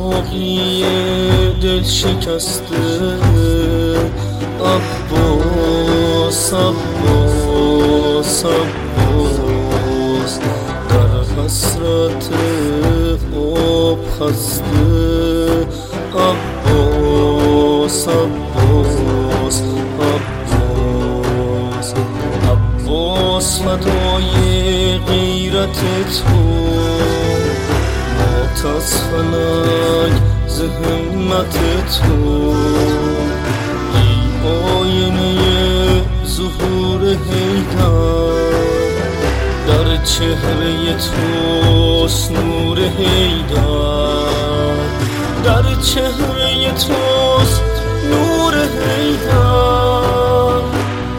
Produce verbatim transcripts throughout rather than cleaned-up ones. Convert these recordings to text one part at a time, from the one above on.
ساقی دل شکسته عباس عباس عباس در حسرت آب خسته عباس عباس عباس عباس فدای غیرت تو مات از فلک ز همت تو ای آینه ظهور حیدر در چهره توست نور حیدر در چهره توست نور حیدر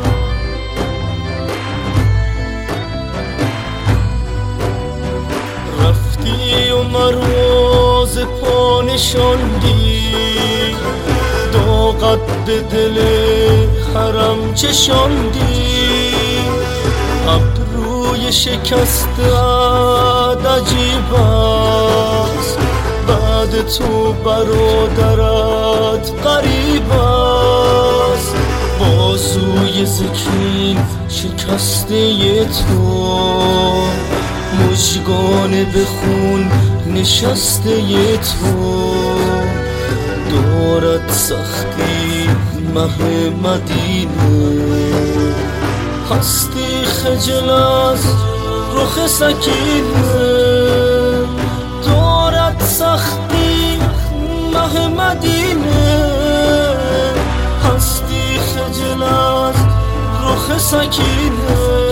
رفتی و مرا ز پا نشاندی داغت به دل حرم چشاندی ابروی شکسته‌ات عجیب است بعد تو برادرت غریب است بازوی زکین شکسته تو مژگان به خون نشسته تو دارد سختی مه مدینه هستی خجل از رخ سکینه دارد سختی مه مدینه هستی خجل از رخ سکینه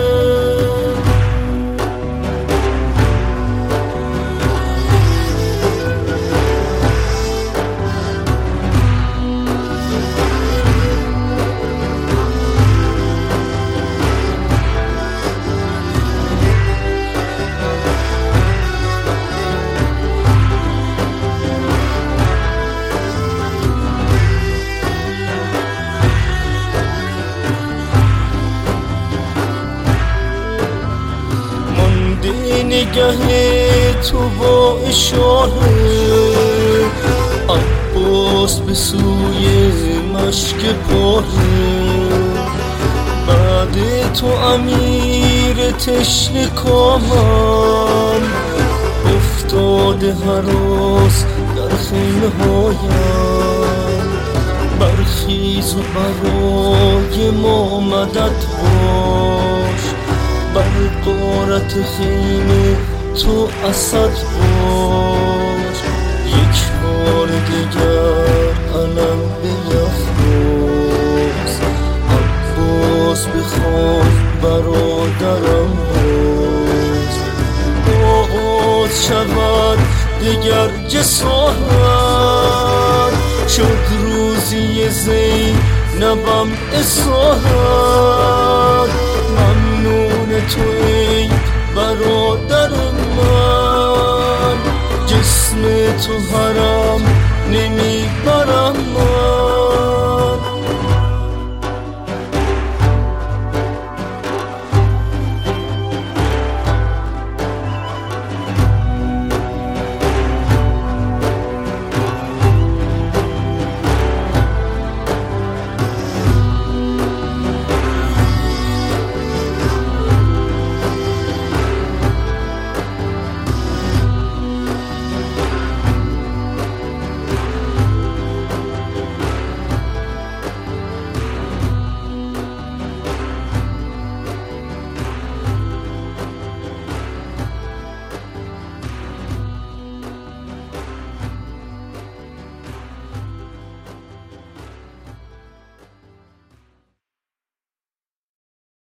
نگه تو با اشاره عباس به سوی مشک پاره بعد تو امیر تشنه کامم افتاده هراس در خیمه هایم برخیز و برای ما مدد باش بر غارت خیمه تو اسد باش یک بار دیگر علم به یخ باز عباس بخوان برادرم باز آغاز شود دیگر جسارت شد روزی زینبم اسارت ممنون تو ای برادر من جسم تو حرم نمیبرم من